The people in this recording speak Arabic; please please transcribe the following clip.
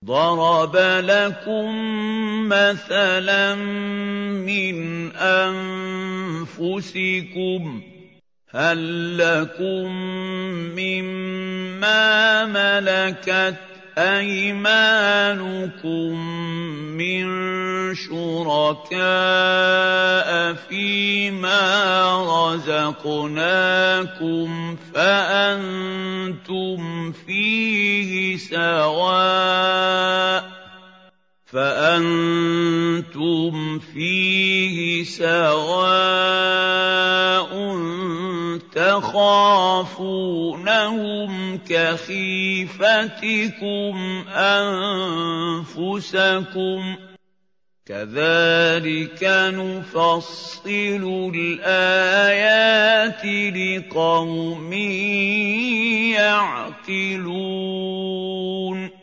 ضَرَبَ لَكُم مَّثَلًا مِّنْ أَنفُسِكُمْ ۖ هَل لَّكُم مِّمَّا مَلَكَتْ أَيْمَانُكُم مِّن شُرَكَاءَ فِيمَا رَزَقْنَاكُمْ فَأَنتُمْ فِيهِ سَوَاءٌ تَخَافُونَهُمْ كَخِيفَتِكُمْ أَنفُسَكُمْ ۚ كَذَٰلِكَ نُفَصِّلُ الْآيَاتِ لِقَوْمٍ يَعْقِلُونَ